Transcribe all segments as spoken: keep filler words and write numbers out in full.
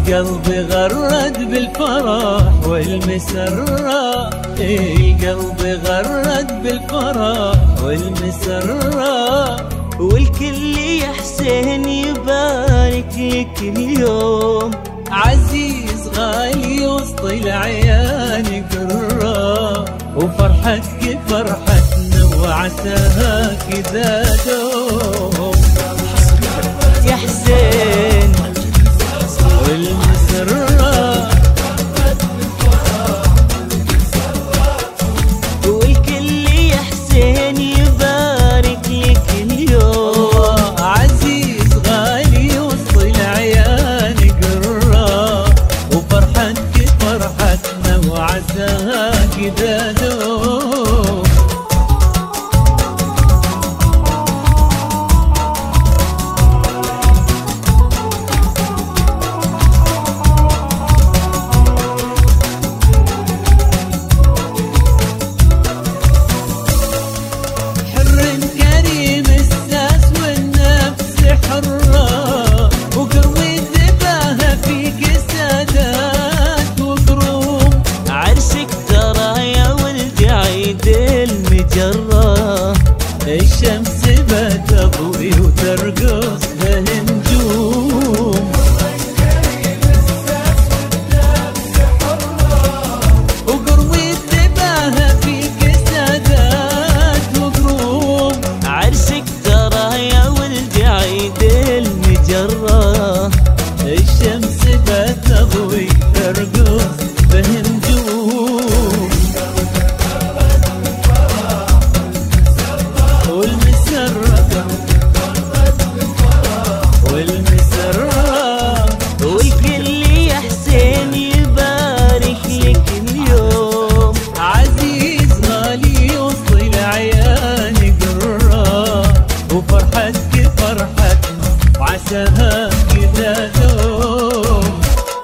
قلبي غرد بالفرح والمسرة، قلبي غرد بالفرح والمسرة، والكل يا حسين يبارك لك اليوم، عزيز غالي وسط العيان قرة، وفرحتك فرحتنا وعساها كذا دوم يا حسين والمسرة، والكل يا حسين يبارك لك اليوم، عزيز غالي وسط العيان قرة، وفرحتك فرحتنا وعساها كذا دوم الشمس بتضوي وترقص بهالنجوم، وقروي الذباهة فيك سادات وقروم، عرسك ترى يا ولدي عيد المجرة، الشمس بتضوي وترقص بهالنجوم، والمسرة والمسرة، والكل يا حسين يبارك لك اليوم، عزيز غالي وسط العيان قرة، وفرحتك فرحتنا وعساها كذا دوم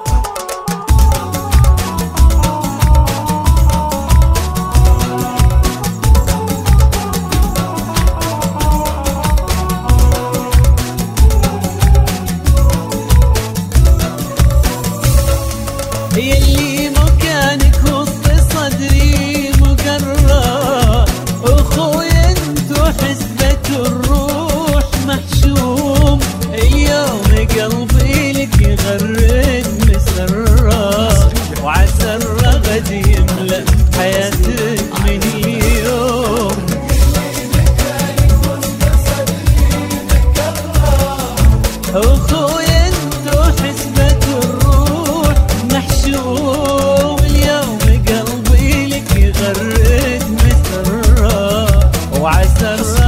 يلي مكانك وسط صدري مقرة، اخويا انتو حسبة الروح محشوم، اليوم قلبي لك يغرد مسرة، وعسى الرغد يملأ حياتك من اليوم، اخويا انتو حسبة الروح محشوم، اليوم قلبي لك يغرد مسرة، وعسى